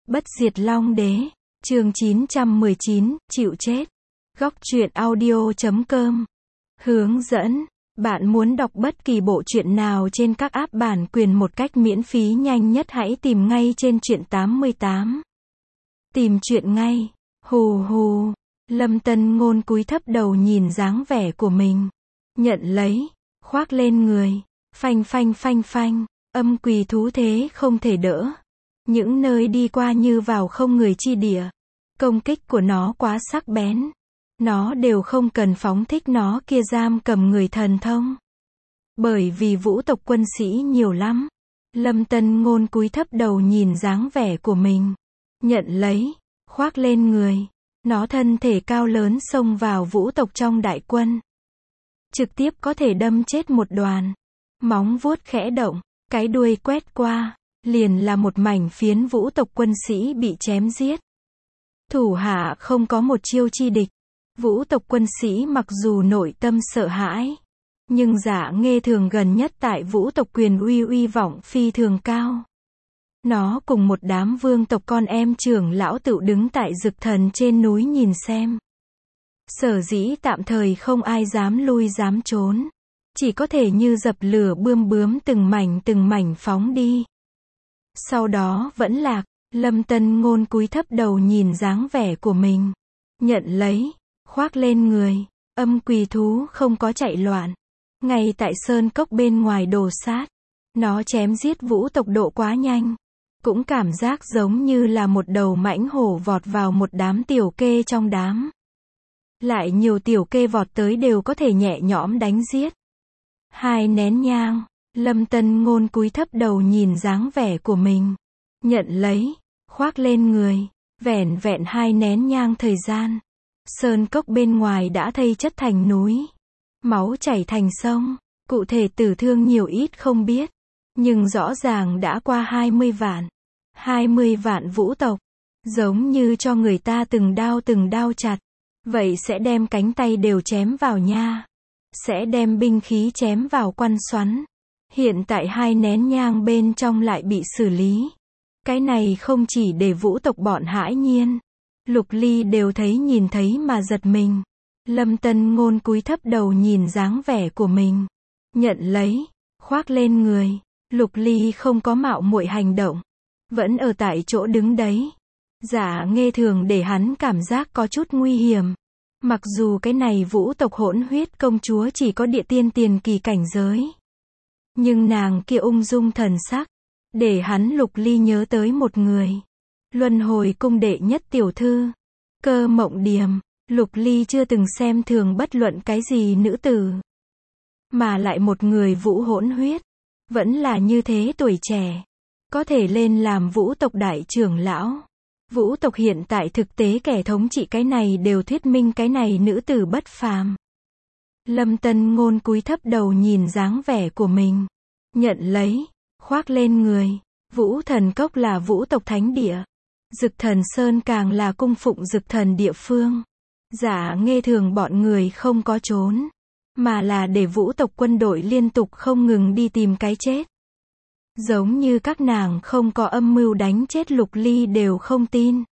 Bất diệt Long Đế, chương 919, chịu chết. Góc truyện audio.com. Hướng dẫn, bạn muốn đọc bất kỳ bộ truyện nào trên các app bản quyền một cách miễn phí nhanh nhất hãy tìm ngay trên truyện 88. Tìm truyện ngay. Hù hù. Lâm Tân Ngôn cúi thấp đầu nhìn dáng vẻ của mình. Nhận lấy, khoác lên người. Phanh phanh phanh phanh. Âm quỳ thú thế không thể đỡ. Những nơi đi qua như vào không người chi địa. Công kích của nó quá sắc bén. Nó đều không cần phóng thích nó kia giam cầm người thần thông. Bởi vì vũ tộc quân sĩ nhiều lắm. Lâm Tân Ngôn cúi thấp đầu nhìn dáng vẻ của mình. Nhận lấy, khoác lên người. Nó thân thể cao lớn xông vào vũ tộc trong đại quân. Trực tiếp có thể đâm chết một đoàn. Móng vuốt khẽ động, cái đuôi quét qua. Liền là một mảnh phiến vũ tộc quân sĩ bị chém giết. Thủ hạ không có một chiêu chi địch. Vũ tộc quân sĩ mặc dù nội tâm sợ hãi, nhưng Dạ Nghê Thường gần nhất tại vũ tộc quyền uy vọng phi thường cao. Nó cùng một đám vương tộc con em trưởng lão tự đứng tại Dực Thần trên núi nhìn xem. Sở dĩ tạm thời không ai dám lui dám trốn. Chỉ có thể như dập lửa bướm từng mảnh phóng đi. Sau đó vẫn lạc, Lâm Tân Ngôn cúi thấp đầu nhìn dáng vẻ của mình. Nhận lấy, khoác lên người, âm quỳ thú không có chạy loạn. Ngay tại sơn cốc bên ngoài đồ sát. Nó chém giết vũ tộc độ quá nhanh. Cũng cảm giác giống như là một đầu mãnh hổ vọt vào một đám tiểu kê trong đám. Lại nhiều tiểu kê vọt tới đều có thể nhẹ nhõm đánh giết. 2 nén nhang. Lâm Tân Ngôn cúi thấp đầu nhìn dáng vẻ của mình. Nhận lấy, khoác lên người. Vẻn 2 nén nhang thời gian. Sơn cốc bên ngoài đã thây chất thành núi. Máu chảy thành sông. Cụ thể tử thương nhiều ít không biết. Nhưng rõ ràng đã qua 20 vạn. 20 vạn vũ tộc. Giống như cho người ta từng đao chặt. Vậy sẽ đem cánh tay đều chém vào nha. Sẽ đem binh khí chém vào quan xoắn. Hiện tại 2 nén nhang bên trong lại bị xử lý. Cái này không chỉ để vũ tộc bọn hãi nhiên. Lục Ly đều nhìn thấy mà giật mình. Lâm Tân Ngôn cúi thấp đầu nhìn dáng vẻ của mình. Nhận lấy, khoác lên người. Lục Ly không có mạo muội hành động. Vẫn ở tại chỗ đứng đấy. Dạ Nghê Thường để hắn cảm giác có chút nguy hiểm. Mặc dù cái này vũ tộc hỗn huyết công chúa chỉ có địa tiên tiền kỳ cảnh giới. Nhưng nàng kia ung dung thần sắc. Để hắn Lục Ly nhớ tới một người. Luân hồi cung đệ nhất tiểu thư. Cơ Mộng Điềm. Lục Ly chưa từng xem thường bất luận cái gì nữ tử. Mà lại một người vũ hỗn huyết. Vẫn là như thế tuổi trẻ. Có thể lên làm vũ tộc đại trưởng lão. Vũ tộc hiện tại thực tế kẻ thống trị cái này đều thuyết minh cái này nữ tử bất phàm. Lâm Tân Ngôn cúi thấp đầu nhìn dáng vẻ của mình. Nhận lấy, khoác lên người. Vũ Thần Cốc là vũ tộc thánh địa. Dực Thần Sơn càng là cung phụng Dực Thần địa phương. Dạ Nghê Thường bọn người không có trốn. Mà là để vũ tộc quân đội liên tục không ngừng đi tìm cái chết. Giống như các nàng không có âm mưu đánh chết Lục Ly đều không tin.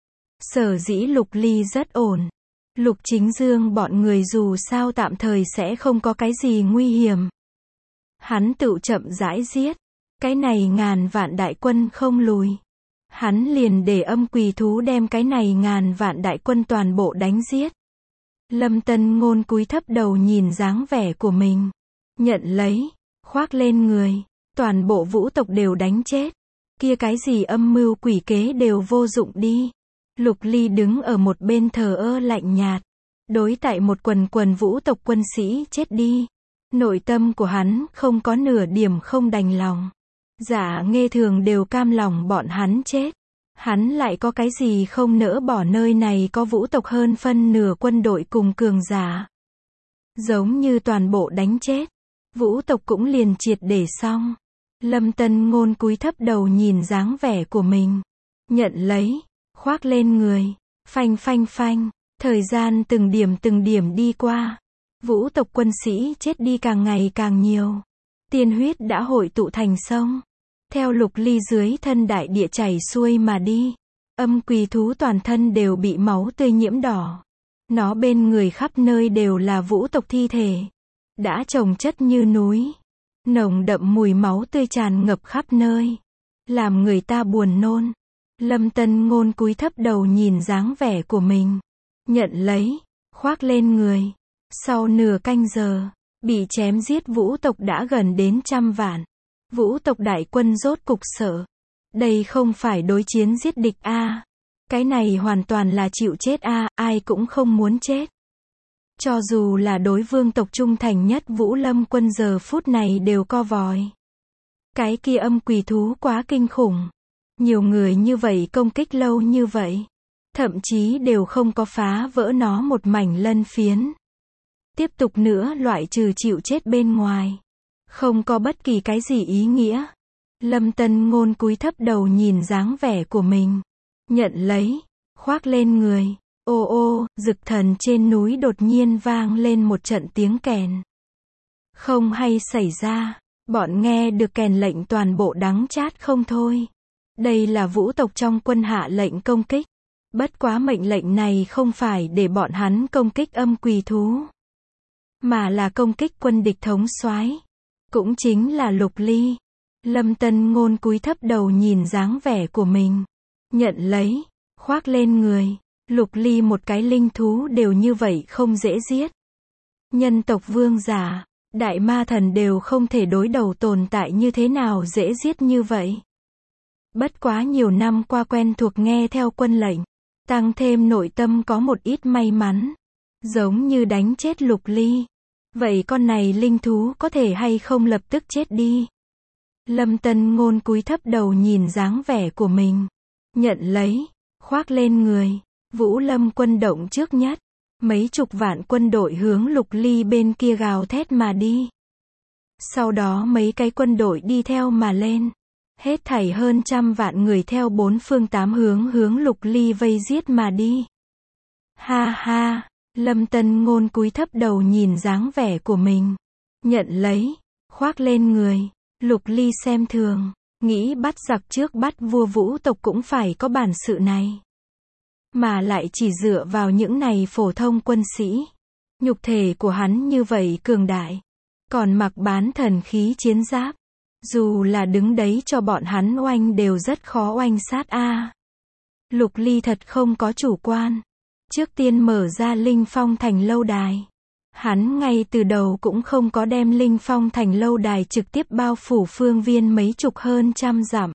Sở dĩ Lục Ly rất ổn. Lục Chính Dương bọn người dù sao tạm thời sẽ không có cái gì nguy hiểm. Hắn tự chậm rãi giết. Cái này ngàn vạn đại quân không lùi. Hắn liền để âm quỳ thú đem cái này ngàn vạn đại quân toàn bộ đánh giết. Lâm Tân Ngôn cúi thấp đầu nhìn dáng vẻ của mình. Nhận lấy, khoác lên người. Toàn bộ vũ tộc đều đánh chết. Kia cái gì âm mưu quỷ kế đều vô dụng đi. Lục Ly đứng ở một bên thờ ơ lạnh nhạt. Đối tại một quần vũ tộc quân sĩ chết đi. Nội tâm của hắn không có nửa điểm không đành lòng. Dạ Nghê Thường đều cam lòng bọn hắn chết. Hắn lại có cái gì không nỡ bỏ nơi này có vũ tộc hơn phân nửa quân đội cùng cường giả. Giống như toàn bộ đánh chết. Vũ tộc cũng liền triệt để xong. Lâm Tân Ngôn cúi thấp đầu nhìn dáng vẻ của mình. Nhận lấy, khoác lên người. Phanh phanh phanh. Thời gian từng điểm đi qua. Vũ tộc quân sĩ chết đi càng ngày càng nhiều. Tiên huyết đã hội tụ thành sông. Theo Lục Ly dưới thân đại địa chảy xuôi mà đi. Âm quỷ thú toàn thân đều bị máu tươi nhiễm đỏ. Nó bên người khắp nơi đều là vũ tộc thi thể. Đã chồng chất như núi. Nồng đậm mùi máu tươi tràn ngập khắp nơi. Làm người ta buồn nôn. Lâm Tân Ngôn cúi thấp đầu nhìn dáng vẻ của mình. Nhận lấy, khoác lên người. Sau nửa canh giờ, bị chém giết vũ tộc đã gần đến 100 vạn. Vũ tộc đại quân rốt cục sợ. Đây không phải đối chiến giết địch a. Cái này hoàn toàn là chịu chết a, ai cũng không muốn chết. Cho dù là đối vương tộc trung thành nhất Vũ Lâm quân giờ phút này đều co vòi. Cái kia âm quỷ thú quá kinh khủng. Nhiều người như vậy công kích lâu như vậy. Thậm chí đều không có phá vỡ nó một mảnh lân phiến. Tiếp tục nữa loại trừ chịu chết bên ngoài. Không có bất kỳ cái gì ý nghĩa. Lâm Tân Ngôn cúi thấp đầu nhìn dáng vẻ của mình. Nhận lấy, khoác lên người. Ô ô, Dực Thần trên núi đột nhiên vang lên một trận tiếng kèn. Không hay xảy ra, bọn nghe được kèn lệnh toàn bộ đắng chát không thôi. Đây là vũ tộc trong quân hạ lệnh công kích. Bất quá mệnh lệnh này không phải để bọn hắn công kích âm quỷ thú, mà là công kích quân địch thống soái, cũng chính là Lục Ly. Lâm Tân Ngôn cúi thấp đầu nhìn dáng vẻ của mình. Nhận lấy, khoác lên người. Lục Ly một cái linh thú đều như vậy không dễ giết. Nhân tộc vương giả, đại ma thần đều không thể đối đầu tồn tại như thế nào dễ giết như vậy. Bất quá nhiều năm qua quen thuộc nghe theo quân lệnh, tăng thêm nội tâm có một ít may mắn. Giống như đánh chết Lục Ly. Vậy con này linh thú có thể hay không lập tức chết đi? Lâm Tân Ngôn cúi thấp đầu nhìn dáng vẻ của mình. Nhận lấy, khoác lên người. Vũ Lâm quân động trước nhất. Mấy chục vạn quân đội hướng Lục Ly bên kia gào thét mà đi. Sau đó mấy cái quân đội đi theo mà lên. Hết thảy hơn 100 vạn người theo 4 phương 8 hướng Lục Ly vây giết mà đi. Ha ha, Lâm Tân Ngôn cúi thấp đầu nhìn dáng vẻ của mình. Nhận lấy, khoác lên người. Lục Ly xem thường, nghĩ bắt giặc trước bắt vua vũ tộc cũng phải có bản sự này. Mà lại chỉ dựa vào những này phổ thông quân sĩ. Nhục thể của hắn như vậy cường đại. Còn mặc bán thần khí chiến giáp. Dù là đứng đấy cho bọn hắn oanh đều rất khó oanh sát a. Lục Ly thật không có chủ quan. Trước tiên mở ra Linh Phong thành lâu đài. Hắn ngay từ đầu cũng không có đem Linh Phong thành lâu đài trực tiếp bao phủ phương viên mấy chục hơn 100 dặm.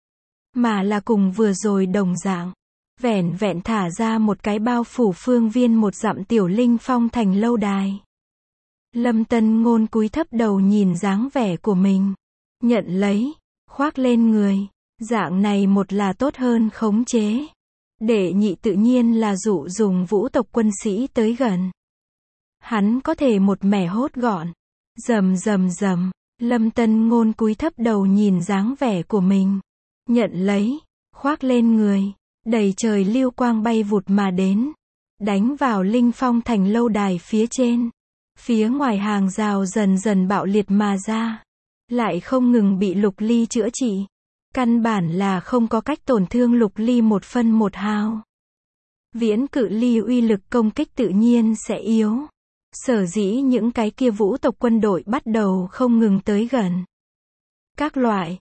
Mà là cùng vừa rồi đồng dạng. Vẻn vẹn thả ra một cái bao phủ phương viên 1 dặm tiểu Linh Phong thành lâu đài. Lâm Tân Ngôn cúi thấp đầu nhìn dáng vẻ của mình. Nhận lấy, khoác lên người. Dạng này một là tốt hơn khống chế. Để nhị tự nhiên là dụ dùng vũ tộc quân sĩ tới gần. Hắn có thể một mẻ hốt gọn. Rầm rầm rầm. Lâm Tân Ngôn cúi thấp đầu nhìn dáng vẻ của mình. Nhận lấy, khoác lên người. Đầy trời lưu quang bay vụt mà đến. Đánh vào Linh Phong thành lâu đài phía trên. Phía ngoài hàng rào dần dần bạo liệt mà ra. Lại không ngừng bị Lục Ly chữa trị. Căn bản là không có cách tổn thương Lục Ly một phân một hào. Viễn cự ly uy lực công kích tự nhiên sẽ yếu. Sở dĩ những cái kia vũ tộc quân đội bắt đầu không ngừng tới gần. Các loại,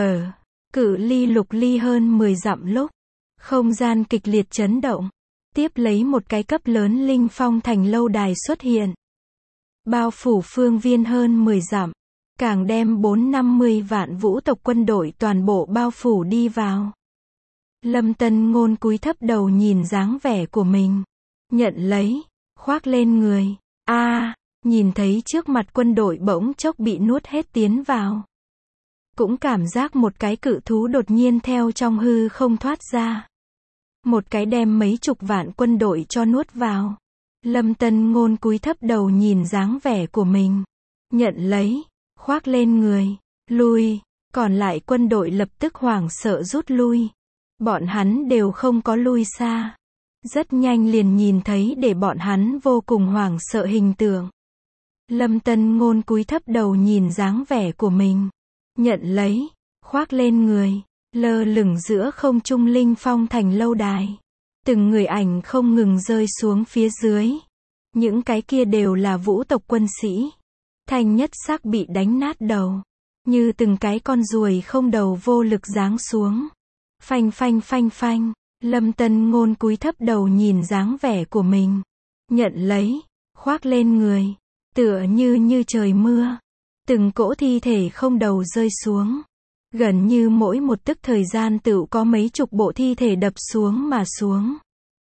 cự ly Lục Ly hơn 10 dặm lúc. Không gian kịch liệt chấn động. Tiếp lấy một cái cấp lớn Linh Phong thành lâu đài xuất hiện. Bao phủ phương viên hơn 10 dặm. Càng đem 450 vạn vũ tộc quân đội toàn bộ bao phủ đi vào. Lâm Tân Ngôn cúi thấp đầu nhìn dáng vẻ của mình. Nhận lấy, khoác lên người. Nhìn thấy trước mặt quân đội bỗng chốc bị nuốt hết tiến vào. Cũng cảm giác một cái cự thú đột nhiên theo trong hư không thoát ra. Một cái đem mấy chục vạn quân đội cho nuốt vào. Lâm Tân Ngôn cúi thấp đầu nhìn dáng vẻ của mình. Nhận lấy, khoác lên người. Lui. Còn lại quân đội lập tức hoảng sợ rút lui. Bọn hắn đều không có lui xa. Rất nhanh liền nhìn thấy để bọn hắn vô cùng hoảng sợ hình tượng. Lâm Tân Ngôn cúi thấp đầu nhìn dáng vẻ của mình. Nhận lấy, khoác lên người. Lơ lửng giữa không trung Linh Phong thành lâu đài. Từng người ảnh không ngừng rơi xuống phía dưới. Những cái kia đều là vũ tộc quân sĩ. Thanh Nhất Sắc bị đánh nát đầu. Như từng cái con ruồi không đầu vô lực giáng xuống. Phanh phanh phanh phanh. Lâm Tân Ngôn cúi thấp đầu nhìn dáng vẻ của mình. Nhận lấy. Khoác lên người. Tựa như trời mưa. Từng cỗ thi thể không đầu rơi xuống. Gần như mỗi một tức thời gian tựu có mấy chục bộ thi thể đập xuống mà xuống.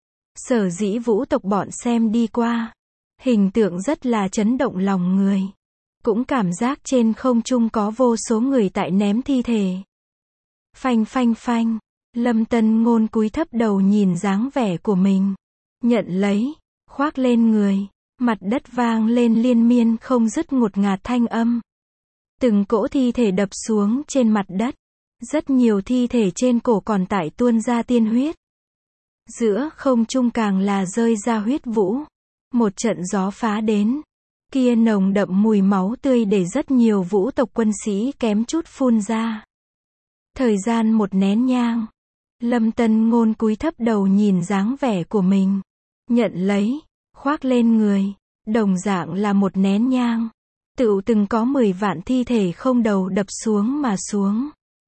Sở dĩ vũ tộc bọn xem đi qua. Hình tượng rất là chấn động lòng người. Cũng cảm giác trên không trung có vô số người tại ném thi thể. Phanh phanh phanh. Lâm Tân Ngôn cúi thấp đầu nhìn dáng vẻ của mình. Nhận lấy. Khoác lên người. Mặt đất vang lên liên miên không dứt ngột ngạt thanh âm. Từng cỗ thi thể đập xuống trên mặt đất. Rất nhiều thi thể trên cổ còn tại tuôn ra tiên huyết. Giữa không trung càng là rơi ra huyết vũ. Một trận gió phá đến. Kia nồng đậm mùi máu tươi để rất nhiều vũ tộc quân sĩ kém chút phun ra. Thời gian một nén nhang. Lâm Tân Ngôn cúi thấp đầu nhìn dáng vẻ của mình. Nhận lấy. Khoác lên người. Đồng dạng là một nén nhang. Tựu từng có 10 vạn thi thể không đầu đập xuống mà xuống.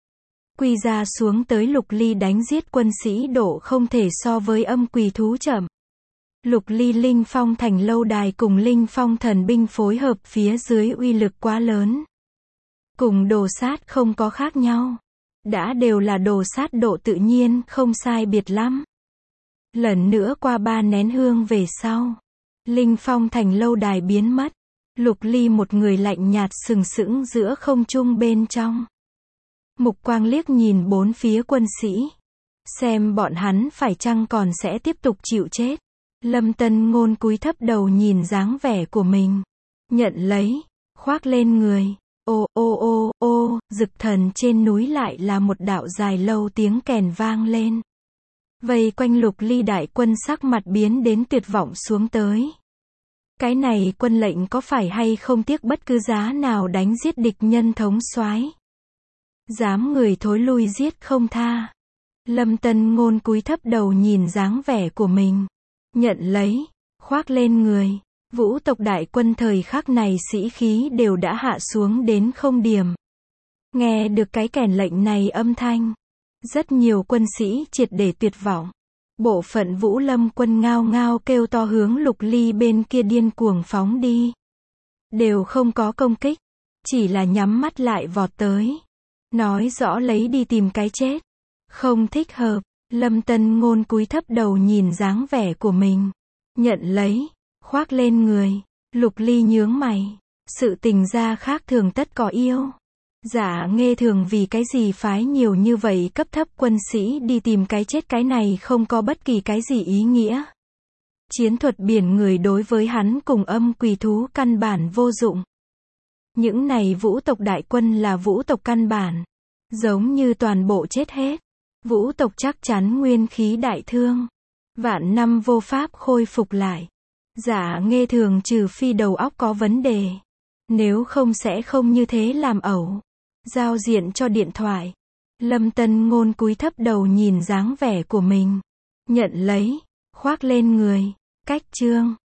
Quy ra xuống tới Lục Ly đánh giết quân sĩ độ không thể so với âm quỷ thú chậm. Lục Ly Linh Phong thành lâu đài cùng Linh Phong thần binh phối hợp phía dưới uy lực quá lớn. Cùng đồ sát không có khác nhau. Đã đều là đồ sát độ tự nhiên không sai biệt lắm. Lần nữa qua 3 nén hương về sau. Linh Phong thành lâu đài biến mất. Lục Ly một người lạnh nhạt sừng sững giữa không trung bên trong. Mục quang liếc nhìn bốn phía quân sĩ. Xem bọn hắn phải chăng còn sẽ tiếp tục chịu chết. Lâm Tân Ngôn cúi thấp đầu nhìn dáng vẻ của mình. Nhận lấy. Khoác lên người. Ô ô ô ô, Dực Thần trên núi lại là một đạo dài lâu tiếng kèn vang lên. Vây quanh Lục Ly đại quân sắc mặt biến đến tuyệt vọng xuống tới. Cái này quân lệnh có phải hay không tiếc bất cứ giá nào đánh giết địch nhân thống soái. Dám người thối lui giết không tha. Lâm Tân Ngôn cúi thấp đầu nhìn dáng vẻ của mình. Nhận lấy. Khoác lên người. Vũ tộc đại quân thời khắc này sĩ khí đều đã hạ xuống đến không điểm. Nghe được cái kèn lệnh này âm thanh. Rất nhiều quân sĩ triệt để tuyệt vọng. Bộ phận Vũ Lâm quân ngao ngao kêu to hướng Lục Ly bên kia điên cuồng phóng đi. Đều không có công kích. Chỉ là nhắm mắt lại vọt tới. Nói rõ lấy đi tìm cái chết. Không thích hợp. Lâm Tân Ngôn cúi thấp đầu nhìn dáng vẻ của mình. Nhận lấy. Khoác lên người. Lục Ly nhướng mày. Sự tình ra khác thường tất có yêu. Dạ Nghê Thường vì cái gì phái nhiều như vậy cấp thấp quân sĩ đi tìm cái chết, cái này không có bất kỳ cái gì ý nghĩa. Chiến thuật biển người đối với hắn cùng âm quỷ thú căn bản vô dụng. Những này vũ tộc đại quân là vũ tộc căn bản. Giống như toàn bộ chết hết. Vũ tộc chắc chắn nguyên khí đại thương. Vạn năm vô pháp khôi phục lại. Dạ Nghê Thường trừ phi đầu óc có vấn đề. Nếu không sẽ không như thế làm ẩu. Giao diện cho điện thoại. Lâm Tân Ngôn cúi thấp đầu nhìn dáng vẻ của mình. Nhận lấy. Khoác lên người. Cách chương.